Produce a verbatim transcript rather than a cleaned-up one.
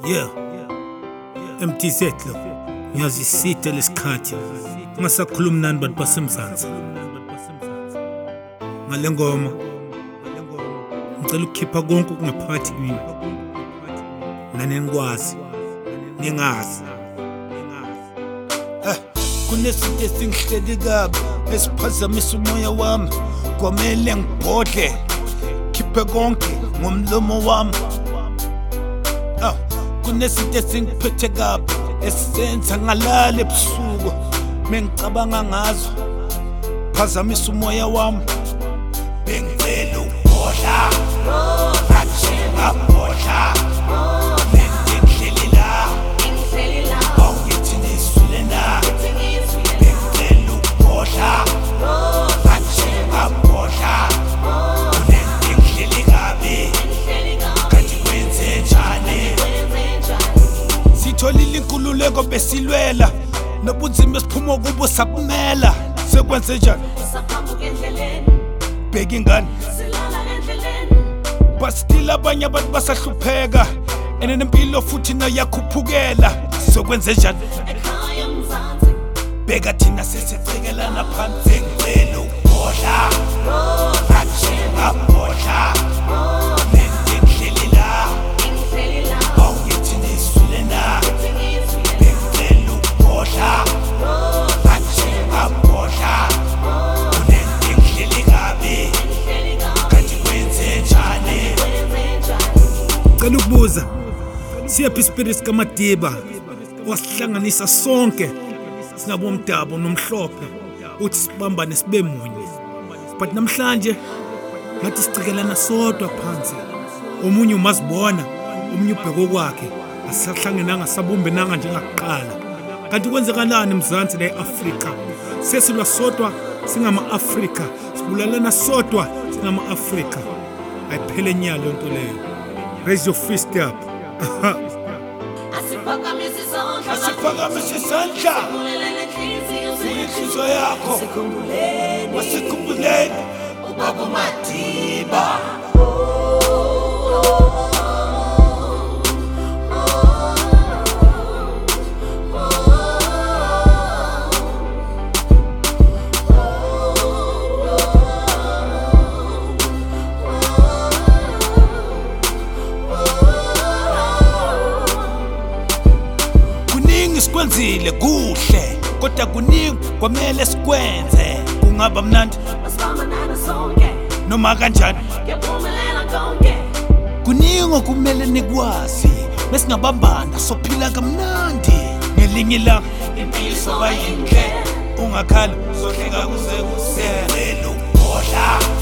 Yeah, M T Z lo ngiyazisida lesikhathi ngasakhuluma nani bantu basemzansi ngale ngoma ngicela ukukhipha konke okungaphakathi kimi nani nikwazi ningazi eh kunesinto esingihleli kabi esiphazamisa umoya wami kwamele ngibhodle khiphe konke ngomlomo wami ah kunesinto esingiphethe kabi esenza ngalala ebusuku mengicabanga ngazo phazamisa umoya wami bengicela ukubhodla athi ngabhodla nendlela la awuyithi nisule na bengicela ukubhodla athi ngabhodla nendlela kabi kanti kwenze njani sitholile inkululeko besilwela nobunzima esiphuma kubo sakumela sekwenze njani saphambuka endleleni bheka ingane silala endleleni basitila abanye abantu basahlupheka enempilo futhi nayakhuphukela sokwenze njani ekhaya mzansi bheka thina sesecekelana phansi ngicela ukubhodla athi ngabhodla nendlela indlela awuyithi nisule na bengicela ukubhodla athi ngabhodla nendlela kabi kanti kwenze njani cela ukubuza siyaphi ispirit kaMadiba wasihlanganisa sonke singabomdabo nomhlophe uthi sibambane sibe munye but namhlanje ngathi sicekelana sodwa phansi omunye umazibona omunye ubheke kwakhe asihlangenanga sabumbenanga njengakuqala kanti kwenzekalani emzansi la eAfrika sesilwa sodwa singama-Afrika sibulalana sodwa singama-Afrika ayiphele nya lonto leyo raise your fist up asiphakamise isandla asiphakamise isandla kulelele inhliziyo inhliziyo yakho sikhumbuleni wasikhumbuleni ubaba uMadiba sikwenzile kuhle kodwa kuningi kwamele sikwenze kungaba mnandi masibamba nana sonke noma kanjani ngiyaphumelela konke kuningi okumele nikwazi besingabambana sophila kamnandi ngelinye ilanga impilo soba yinhle ungakhala sohleka kuze kusele ukubhodla